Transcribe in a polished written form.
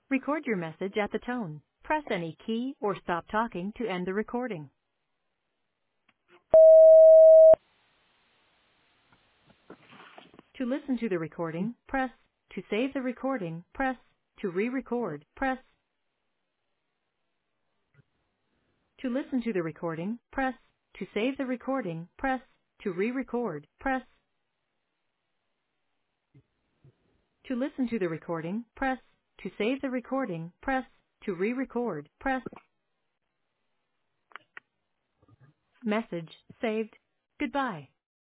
Record your message at the tone. Press any key or stop talking to end the recording. To listen to the recording, press. To save the recording, press. To re-record, press. To listen to the recording, press. To save the recording, press. To re-record, press. To listen to the recording, press. To save the recording, press. To re-record, press. Message saved. Goodbye.